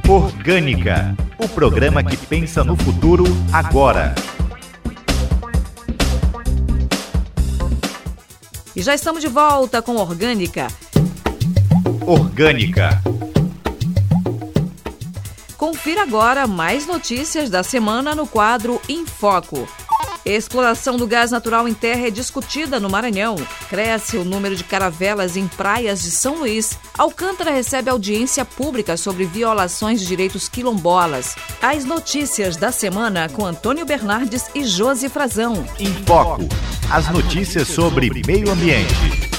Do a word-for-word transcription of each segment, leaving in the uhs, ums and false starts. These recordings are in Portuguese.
Orgânica, o programa que pensa no futuro agora. E já estamos de volta com Orgânica. Orgânica. Confira agora mais notícias da semana no quadro Em Foco. Exploração do gás natural em terra é discutida no Maranhão. Cresce o número de caravelas em praias de São Luís. Alcântara recebe audiência pública sobre violações de direitos quilombolas. As notícias da semana com Antônio Bernardes e Josi Frazão. Em Foco. As notícias sobre meio ambiente.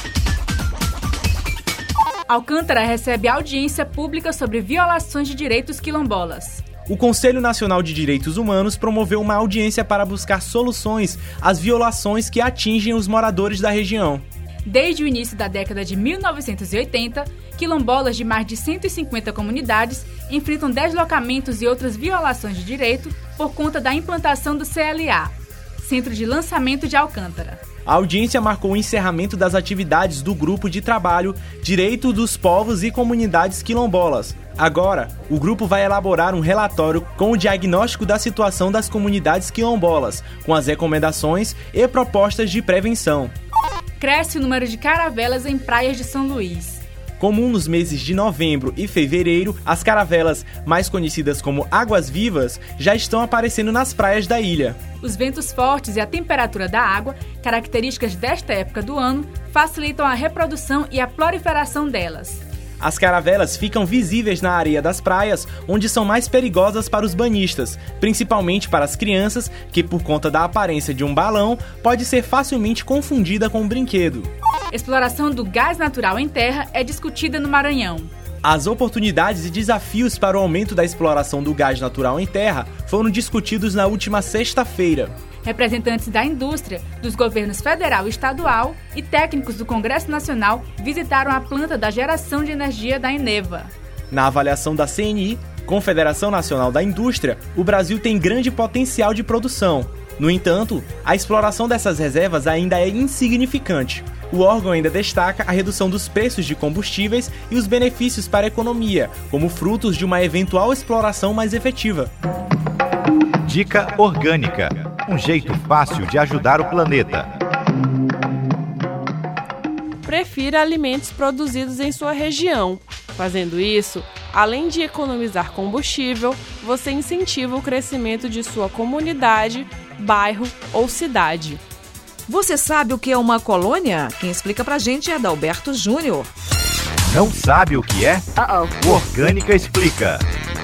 Alcântara recebe audiência pública sobre violações de direitos quilombolas. O Conselho Nacional de Direitos Humanos promoveu uma audiência para buscar soluções às violações que atingem os moradores da região. Desde o início da década de mil novecentos e oitenta, quilombolas de mais de cento e cinquenta comunidades enfrentam deslocamentos e outras violações de direito por conta da implantação do C L A, Centro de Lançamento de Alcântara. A audiência marcou o encerramento das atividades do Grupo de Trabalho Direito dos Povos e Comunidades Quilombolas. Agora, o grupo vai elaborar um relatório com o diagnóstico da situação das comunidades quilombolas, com as recomendações e propostas de prevenção. Cresce o número de caravelas em praias de São Luís. Comum nos meses de novembro e fevereiro, as caravelas, mais conhecidas como águas vivas, já estão aparecendo nas praias da ilha. Os ventos fortes e a temperatura da água, características desta época do ano, facilitam a reprodução e a proliferação delas. As caravelas ficam visíveis na areia das praias, onde são mais perigosas para os banhistas, principalmente para as crianças, que por conta da aparência de um balão, pode ser facilmente confundida com um brinquedo. Exploração do gás natural em terra é discutida no Maranhão. As oportunidades e desafios para o aumento da exploração do gás natural em terra foram discutidos na última sexta-feira. Representantes da indústria, dos governos federal e estadual e técnicos do Congresso Nacional visitaram a planta da geração de energia da Eneva. Na avaliação da C N I, Confederação Nacional da Indústria, o Brasil tem grande potencial de produção. No entanto, a exploração dessas reservas ainda é insignificante. O órgão ainda destaca a redução dos preços de combustíveis e os benefícios para a economia, como frutos de uma eventual exploração mais efetiva. Dica Orgânica. Um jeito fácil de ajudar o planeta. Prefira alimentos produzidos em sua região. Fazendo isso, além de economizar combustível, você incentiva o crescimento de sua comunidade, bairro ou cidade. Você sabe o que é uma colônia? Quem explica pra gente é Adalberto Júnior. Não sabe o que é? Uh-oh. O Orgânica explica.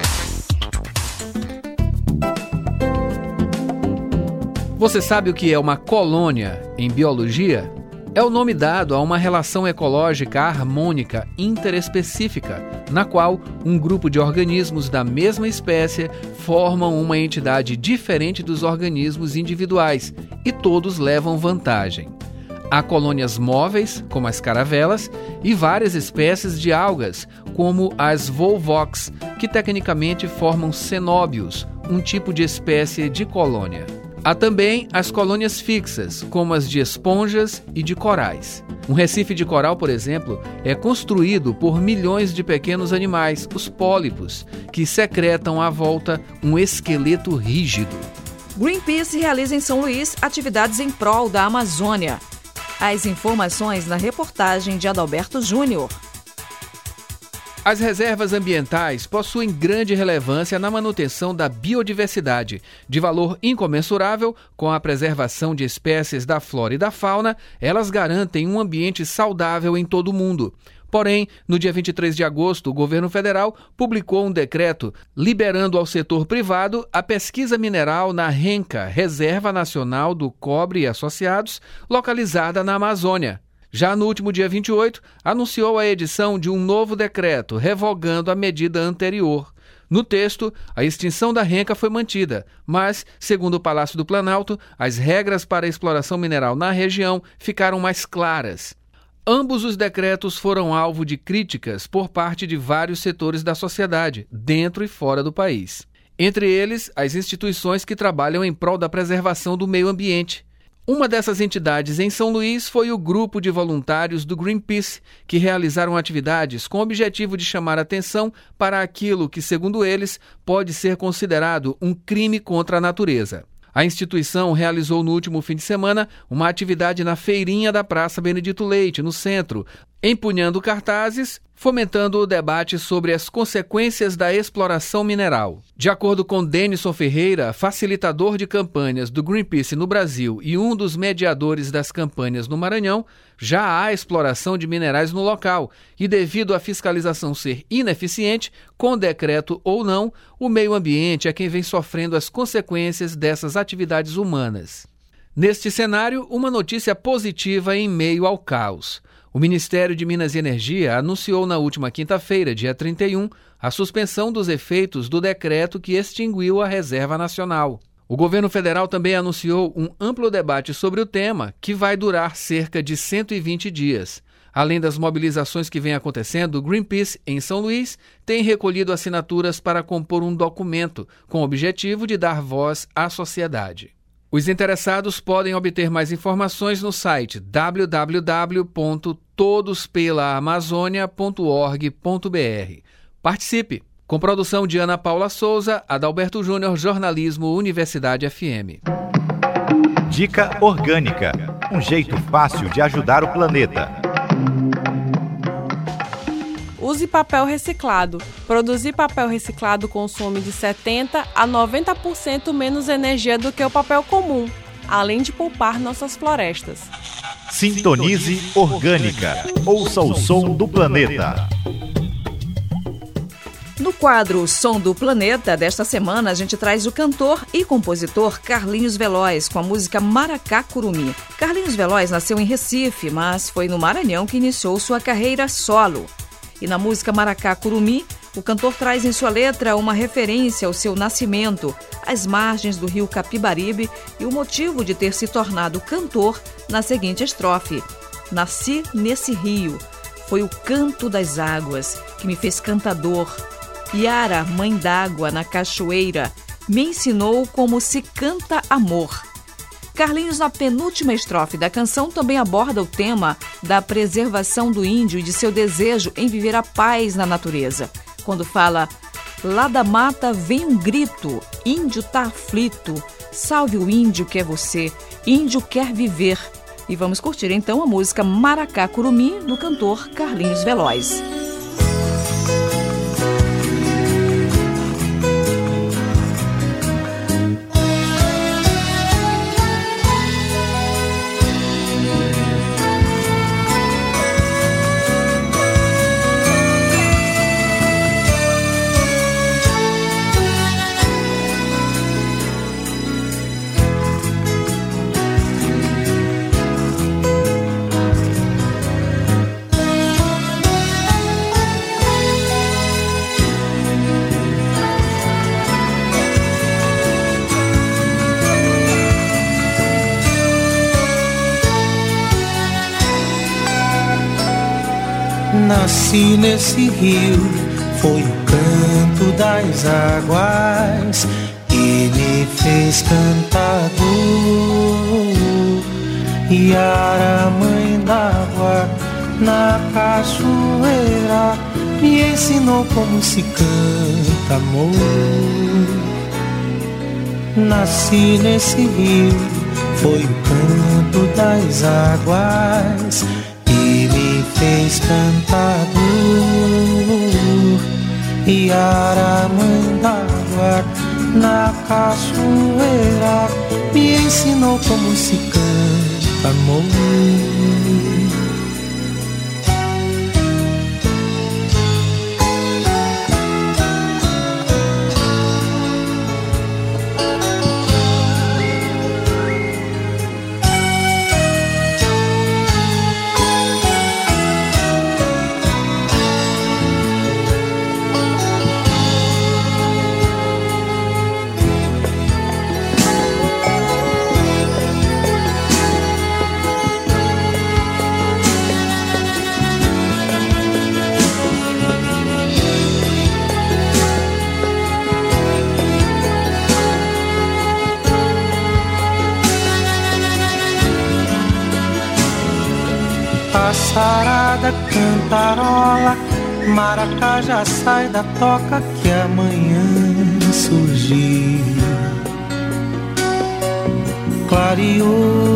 Você sabe o que é uma colônia em biologia? É o nome dado a uma relação ecológica harmônica interespecífica, na qual um grupo de organismos da mesma espécie formam uma entidade diferente dos organismos individuais e todos levam vantagem. Há colônias móveis, como as caravelas, e várias espécies de algas, como as volvox, que tecnicamente formam cenóbios, um tipo de espécie de colônia. Há também as colônias fixas, como as de esponjas e de corais. Um recife de coral, por exemplo, é construído por milhões de pequenos animais, os pólipos, que secretam à volta um esqueleto rígido. Greenpeace realiza em São Luís atividades em prol da Amazônia. As informações na reportagem de Adalberto Júnior. As reservas ambientais possuem grande relevância na manutenção da biodiversidade. De valor incomensurável, com a preservação de espécies da flora e da fauna, elas garantem um ambiente saudável em todo o mundo. Porém, no dia vinte e três de agosto, o governo federal publicou um decreto liberando ao setor privado a pesquisa mineral na RENCA, Reserva Nacional do Cobre e Associados, localizada na Amazônia. Já no último dia vinte e oito, anunciou a edição de um novo decreto, revogando a medida anterior. No texto, a extinção da RENCA foi mantida, mas, segundo o Palácio do Planalto, as regras para a exploração mineral na região ficaram mais claras. Ambos os decretos foram alvo de críticas por parte de vários setores da sociedade, dentro e fora do país. Entre eles, as instituições que trabalham em prol da preservação do meio ambiente. Uma dessas entidades em São Luís foi o grupo de voluntários do Greenpeace, que realizaram atividades com o objetivo de chamar atenção para aquilo que, segundo eles, pode ser considerado um crime contra a natureza. A instituição realizou no último fim de semana uma atividade na feirinha da Praça Benedito Leite, no centro, empunhando cartazes, fomentando o debate sobre as consequências da exploração mineral. De acordo com Denison Ferreira, facilitador de campanhas do Greenpeace no Brasil e um dos mediadores das campanhas no Maranhão, já há exploração de minerais no local e, devido à fiscalização ser ineficiente, com decreto ou não, o meio ambiente é quem vem sofrendo as consequências dessas atividades humanas. Neste cenário, uma notícia positiva em meio ao caos. O Ministério de Minas e Energia anunciou na última quinta-feira, dia trinta e um, a suspensão dos efeitos do decreto que extinguiu a Reserva Nacional. O governo federal também anunciou um amplo debate sobre o tema, que vai durar cerca de cento e vinte dias. Além das mobilizações que vêm acontecendo, o Greenpeace, em São Luís, tem recolhido assinaturas para compor um documento com o objetivo de dar voz à sociedade. Os interessados podem obter mais informações no site w w w ponto todos pela amazônia ponto org ponto b r. Participe! Com produção de Ana Paula Souza, Adalberto Júnior, Jornalismo, Universidade F M. Dica Orgânica, um jeito fácil de ajudar o planeta. Use papel reciclado. Produzir papel reciclado consome de setenta a noventa por cento menos energia do que o papel comum, além de poupar nossas florestas. Sintonize Orgânica. Ouça o som do planeta. No quadro Som do Planeta desta semana, a gente traz o cantor e compositor Carlinhos Veloz com a música Maracá Curumim. Carlinhos Veloz nasceu em Recife, mas foi no Maranhão que iniciou sua carreira solo. E na música Maracá Curumim, o cantor traz em sua letra uma referência ao seu nascimento, às margens do rio Capibaribe e o motivo de ter se tornado cantor na seguinte estrofe: nasci nesse rio, foi o canto das águas que me fez cantador. Iara, mãe d'água na cachoeira, me ensinou como se canta amor. Carlinhos, na penúltima estrofe da canção, também aborda o tema da preservação do índio e de seu desejo em viver a paz na natureza. Quando fala, lá da mata vem um grito, índio tá aflito, salve o índio que é você, índio quer viver. E vamos curtir então a música Maracá Curumim, do cantor Carlinhos Veloz. Nasci nesse rio, foi o canto das águas que me fez cantador. Iara, mãe d'água, na cachoeira, me ensinou como se canta amor. Nasci nesse rio, foi o canto das águas que me fez cantador. Iara, mãe d'água, na cachoeira, me ensinou como se canta amor. Passarada, cantarola, maracajá, sai da toca que amanhã surgiu. Clareou,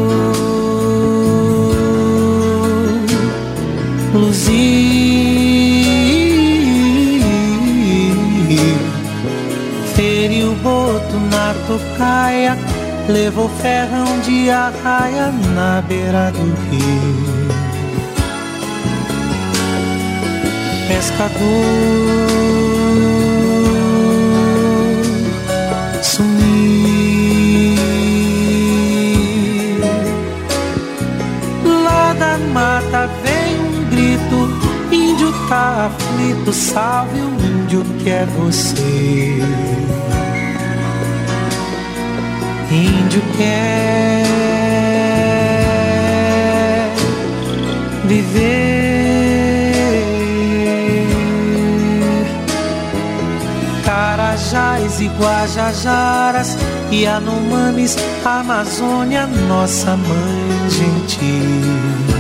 luziu, feriu o boto na tocaia, levou ferrão de arraia na beira do rio. Pescador sumiu, lá da mata vem um grito, índio tá aflito, salve o índio que é você. Índio quer viver, Carajás e Guajajaras, Yanomamis, Amazônia, nossa mãe gentil.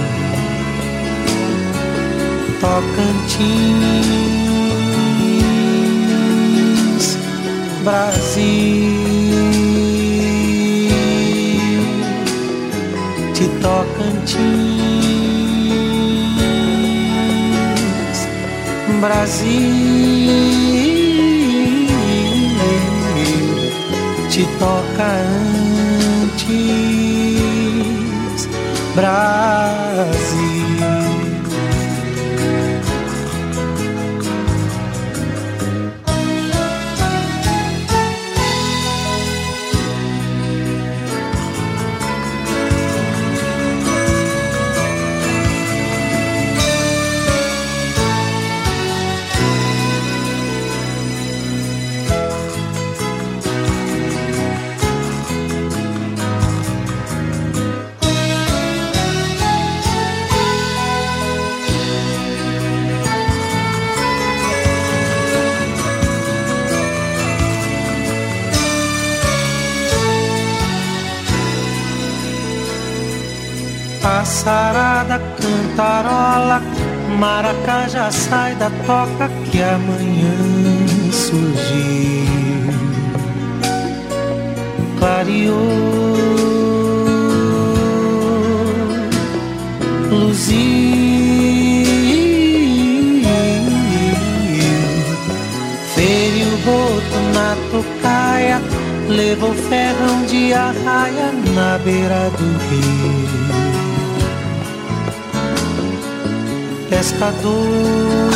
Tocantins, Brasil, de Tocantins, Brasil, te toca antes, Brasil. Passarada, cantarola, maracajá, sai da toca que amanhã surgiu. Clareou, luziu, feriu o boto na tocaia, levou ferrão de arraia na beira do rio. Pescador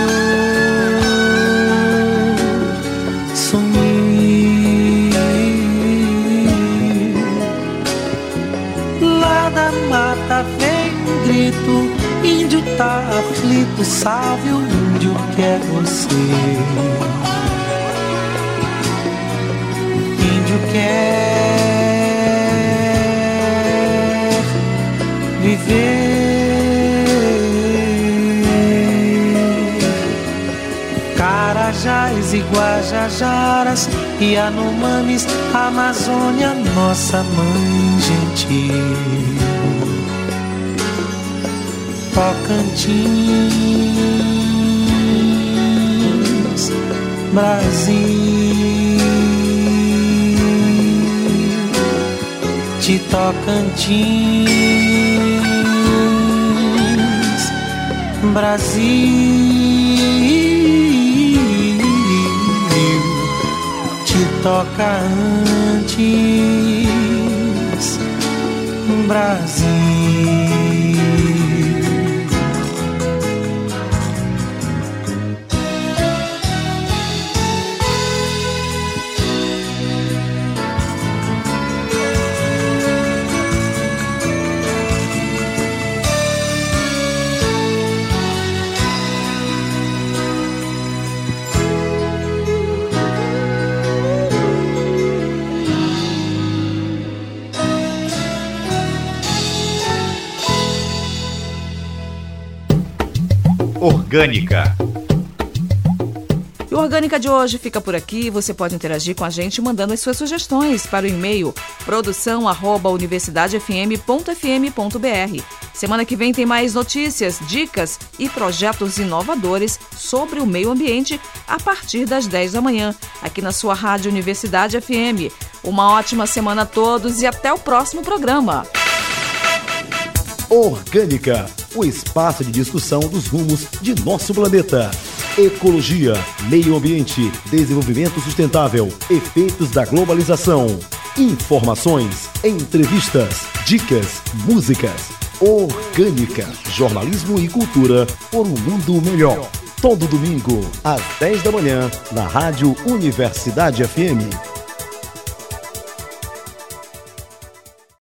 sumiu, lá da mata vem um grito, índio tá aflito, salve o índio que é você. Índio quer viver, Carajás e Guajajaras, Yanomamis, Amazônia, nossa mãe gentil. Tocantins, Brasil, de Tocantins, Brasil, toca antes, Brasil. Orgânica. E o Orgânica de hoje fica por aqui. Você pode interagir com a gente mandando as suas sugestões para o e-mail produção arroba universidade f m ponto f m ponto b r. Semana que vem tem mais notícias, dicas e projetos inovadores sobre o meio ambiente a partir das dez da manhã, aqui na sua Rádio Universidade F M. Uma ótima semana a todos e até o próximo programa. Orgânica, o espaço de discussão dos rumos de nosso planeta. Ecologia, meio ambiente, desenvolvimento sustentável, efeitos da globalização. Informações, entrevistas, dicas, músicas. Orgânica, jornalismo e cultura por um mundo melhor. Todo domingo, às dez da manhã, na Rádio Universidade F M.